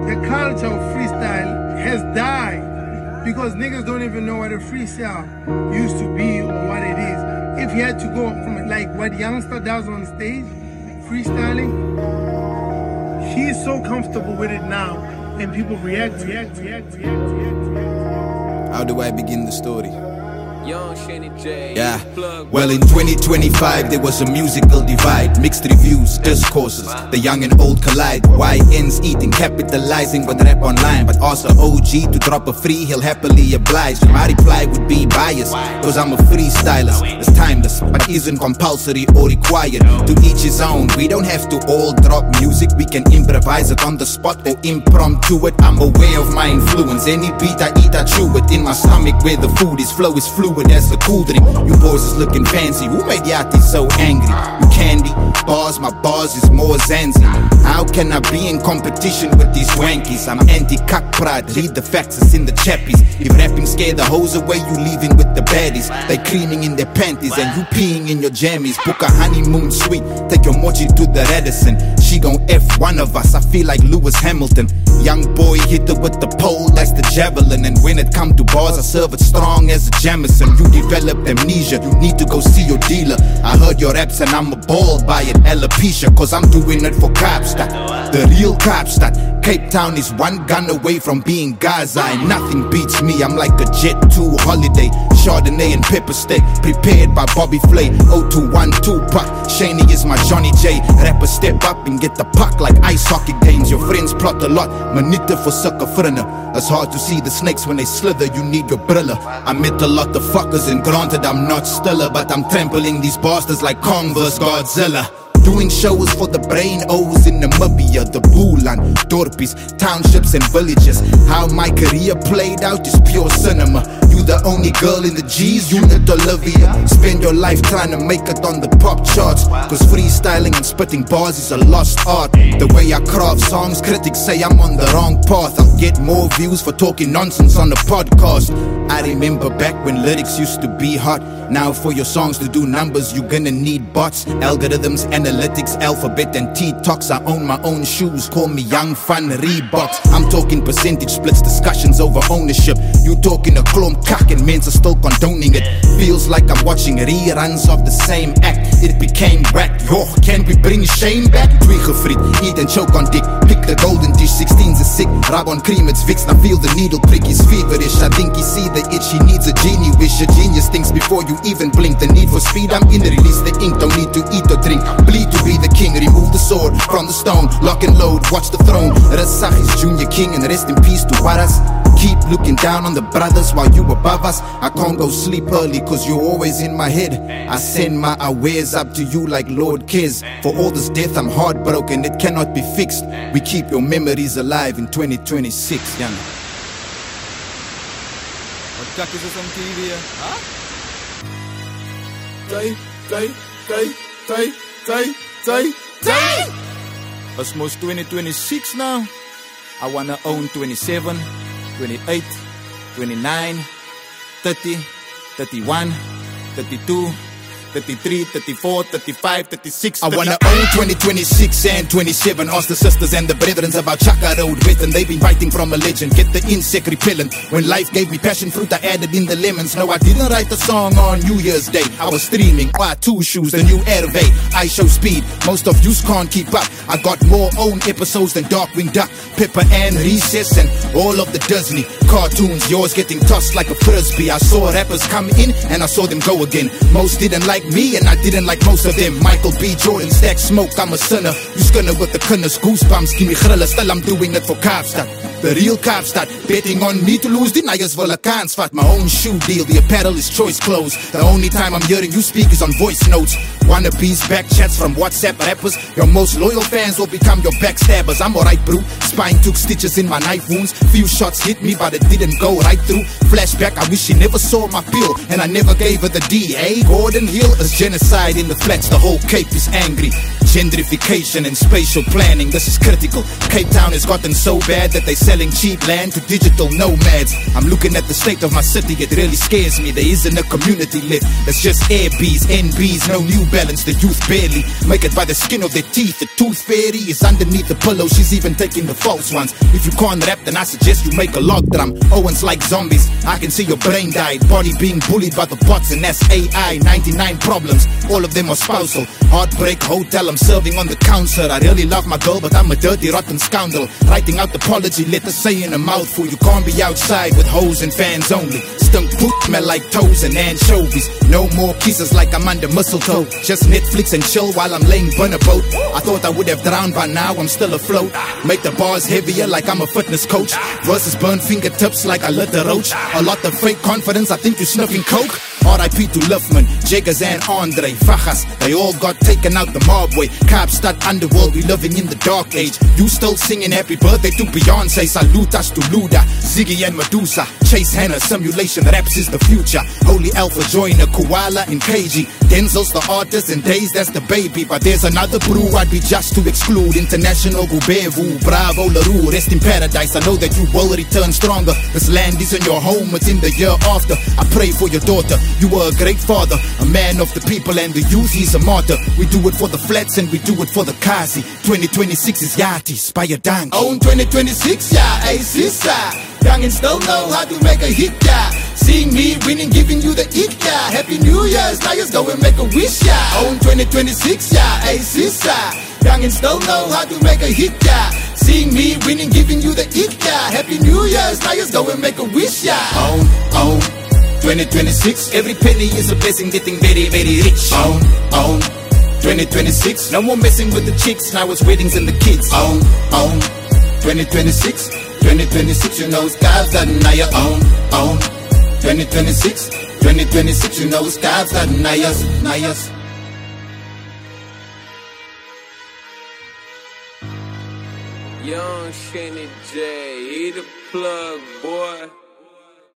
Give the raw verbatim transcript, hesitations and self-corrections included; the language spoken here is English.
the culture of freestyle has died because niggas don't even know what a freestyle used to be or what it is. If you had to go from like what Youngster does on stage, freestyling, he's so comfortable with it now and people react, react, react, react, react, react. How do I begin the story? Young Shanny J. Yeah, well in twenty twenty-five there was a musical divide. Mixed reviews, discourses, the young and old collide. Y Ns eating, capitalizing with rap online. But also O G to drop a free, he'll happily oblige. My reply would be biased, cause I'm a freestylist. It's timeless, but isn't compulsory or required. To each his own, we don't have to all drop music. We can improvise it on the spot or impromptu it. I'm aware of my influence, any beat I eat I chew it. In my stomach where the food is, flow is fluid as a cool drink. You boys is looking fancy, who made Yachty so angry? You candy, bars, my bars is more Zanzi. How can I be in competition with these wankies? I'm anti-cock pride, read the facts, it's in the chappies. If rapping scare the hoes away, you leaving with the baddies. They creaming in their panties and you peeing in your jammies. Book a honeymoon suite, take your mochi to the Radisson. She gon' F one of us, I feel like Lewis Hamilton. Young boy hit her with the pole, that's the javelin. And when it come to bars, I serve it strong as a Jamison. You developed amnesia, you need to go see your dealer. I heard your raps and I'm appalled by it, alopecia. Cause I'm doing it for Kaapstad, the real Kaapstad. Cape Town is one gun away from being Gaza, and nothing beats me, I'm like a jet to holiday. Chardonnay and pepper steak, prepared by Bobby Flay. oh two one two Tupac, Shaney is my Johnny J. Rappers step up and get the puck like ice hockey games. Your friends plot a lot, manita for sucker frinner. It's hard to see the snakes when they slither, you need your brilla. I met a lot of fuckers and granted I'm not stiller, but I'm trampling these bastards like Kong versus Godzilla. Doing shows for the brain O's in Namibia, the Bulan, Dorpies, townships and villages. How my career played out is pure cinema. You the only girl in the G's unit, Olivia. Spend your life trying to make it on the pop charts, cause freestyling and spitting bars is a lost art. The way I craft songs, critics say I'm on the wrong path. I'll get more views for talking nonsense on a podcast. I remember back when lyrics used to be hot. Now for your songs to do numbers, you're gonna need bots, algorithms, analytics, alphabet and T-Talks. I own my own shoes, call me Young Fun Reeboks. I'm talking percentage splits, discussions over ownership. You talking a klomp kak and men are still condoning it. Feels like I'm watching reruns of the same act. It became whack, yo, can we bring shame back? Tweege friet, eat and choke on dick. Pick the golden dish, sixteens is sick. Rub on cream, it's Vicks, now feel the needle prick. He's feverish, I think he see the itch. He needs a genie wish, a genius thinks before you even blink. The need for speed, I'm in the release the ink. Don't need to eat or drink, bleed to be the king. Remove the sword from the stone, lock and load, watch the throne. Rasach is junior king and rest in peace to Waras. Keep looking down on the brothers while you above us. I can't go sleep early cause you're always in my head. I send my awares up to you like Lord Kiz. For all this death I'm heartbroken, it cannot be fixed. We keep your memories alive in twenty twenty-six, young. Wat kak is dit om T V, huh? Tay, tay, tay, tay, tay, tay, tay. It's most twenty twenty-six now. I wanna own twenty-seven, twenty-eight, twenty-nine, thirty, thirty-one, thirty-two, thirty-three, thirty-four, thirty-five, thirty-six. I wanna own twenty twenty-six and twenty-seven. Ask the sisters and the brethren about Chaka Road with, and they've been writing from a legend. Get the insect repellent. When life gave me passion fruit, I added in the lemons. No, I didn't write the song on New Year's Day. I was streaming Y two shoes, the new Air V. I show speed, most of yous can't keep up. I got more own episodes than Darkwing Duck, Pepper and Recess, and all of the Disney cartoons. Yours getting tossed like a frisbee. I saw rappers come in and I saw them go again. Most didn't like me and I didn't like most of them. Michael B. Jordan, Stack Smoke, I'm a sinner. You skinner with the kunners, goosebumps, give me grilla. Still I'm doing it for Kaapstad, the real Kaapstad. Betting on me to lose, deniers will a kans vat. My own shoe deal, the apparel is choice clothes. The only time I'm hearing you speak is on voice notes. Wannabes, back chats from WhatsApp rappers. Your most loyal fans will become your backstabbers. I'm alright bro, spine took stitches in my knife wounds. Few shots hit me but it didn't go right through. Flashback, I wish she never saw my pill and I never gave her the D. A. Gordon Hill is genocide in the flats, the whole Cape is angry. Gentrification and spatial planning, this is critical. Cape Town has gotten so bad that they're selling cheap land to digital nomads. I'm looking at the state of my city, it really scares me. There isn't a community lit, there's just Airbnbs, N Bs, no New Balance. The youth barely make it by the skin of their teeth. The tooth fairy is underneath the pillow, she's even taking the false ones. If you can't rap, then I suggest you make a log drum. Owens like zombies, I can see your brain died. Body being bullied by the bots, and that's A I. ninety-nine problems, all of them are spousal. Heartbreak hotel, I'm serving on the counter. I really love my girl, but I'm a dirty, rotten scoundrel. Writing out the apology letter, saying a mouthful. You can't be outside with hoes and fans only. Stunk poop smell like toes and anchovies. No more kisses like I'm under mistletoe. Just Netflix and chill while I'm laying burn a boat. I thought I would have drowned by now, I'm still afloat. Make the bars heavier like I'm a fitness coach. Versus burn fingertips like I lit a roach. A lot of fake confidence, I think you're sniffing coke. R I P to Luffman, Jaggers and Andre Fajas, they all got taken out the mob way. Kaapstad underworld, we living in the dark age. You still singing happy birthday to Beyonce. Salute us to Luda, Ziggy and Medusa. Chase Hanna, simulation raps is the future. Holy Alpha joiner, Koala and K G. Denzel's the artist and Days that's the baby. But there's another brew I'd be just to exclude. International Gubevu, Bravo LaRue, rest in paradise. I know that you will return stronger. This land isn't your home, it's in the year after. I pray for your daughter, you were a great father, a man of the people and the youth, he's a martyr. We do it for the flats and we do it for the Kazi. twenty twenty-six is Yati, Spire Dank. Own twenty twenty-six, yeah, A C S I. Young and still know how to make a hit, yeah. Seeing me winning, giving you the it, yeah. Happy New Year's, now just go and make a wish, yeah. Own twenty twenty-six, yeah, A C S I. Young and still know how to make a hit, yeah. Seeing me winning, giving you the it, yeah. Happy New Year's, now just go and make a wish, yeah. Own, own twenty twenty-six, every penny is a blessing, getting very, very rich. Own, own twenty twenty-six, no more messing with the chicks, now it's weddings and the kids. Own, own twenty twenty-six, twenty twenty-six, you know it's God's that now you own, own twenty twenty-six, twenty twenty-six, you know it's God's that now you, now you. Young Shanny J, he the plug, boy.